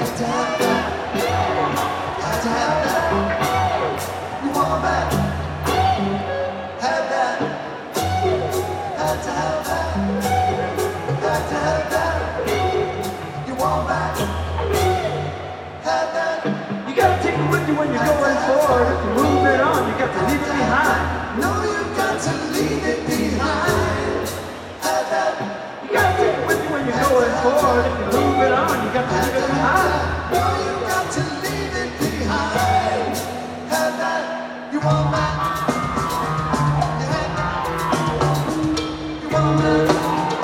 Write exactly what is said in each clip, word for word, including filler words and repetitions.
You gotta take it with you when you're going forward. If you're moving on, you got to leave it behind. No, you got to leave it behind. You gotta take it with you when you're going forward. If you're moving on, you got to leave it behind. No, you got to leave it behind. Had that, you want that? You had that? You want that?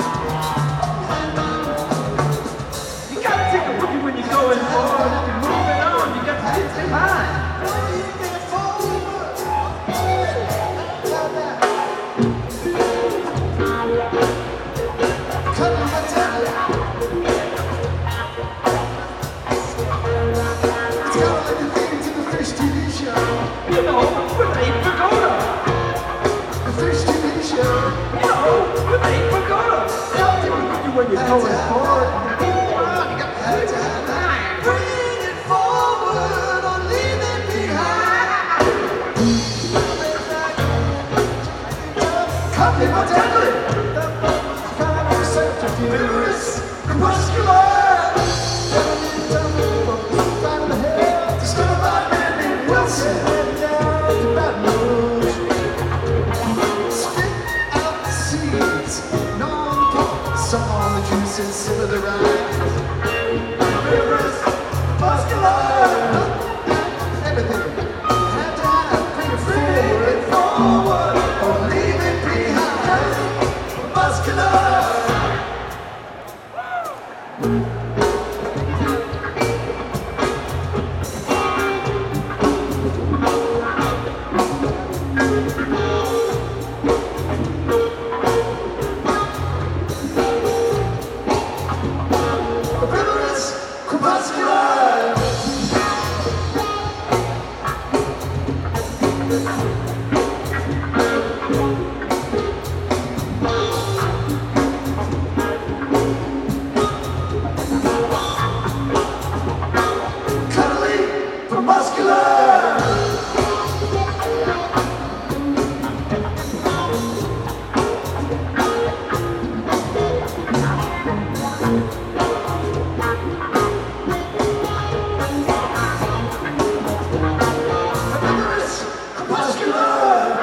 You gotta take it with you when you're going forward. If you're moving on, you got to leave it behind. No, you get forward. Had that. Cut my tail. It's kind of like the theme to the Fish T V show. You know, with Abe Vigoda. The Fish T V show. You know, with Abe Vigoda. You gotta take it with you when you're going forward. If you're moving on, you got to leave it behind. Bring it forward or leave it behind. Cut me my tail. Kind of self-defeatist, crepuscular. Right in the head. Discovered by Randy Wilson. Heading down to Baton Rouge. Spit out the seeds. Non-pop. Suck on the juices. Simmer the rice. Rivers, muscular. Everything. Had to have. Bring it forward, forward, or leave it behind. Muscular. Rivers, crepuscular. Cuddly, for muscular. Rivers, crepuscular.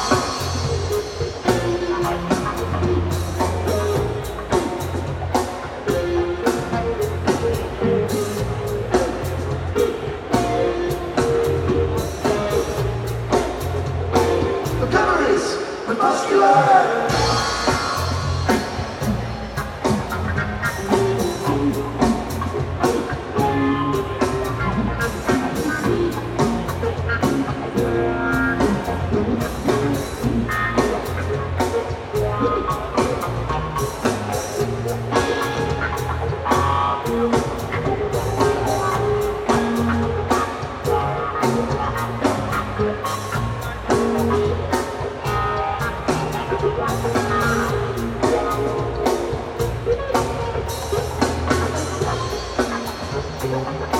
The memories, but muscular. Thank you.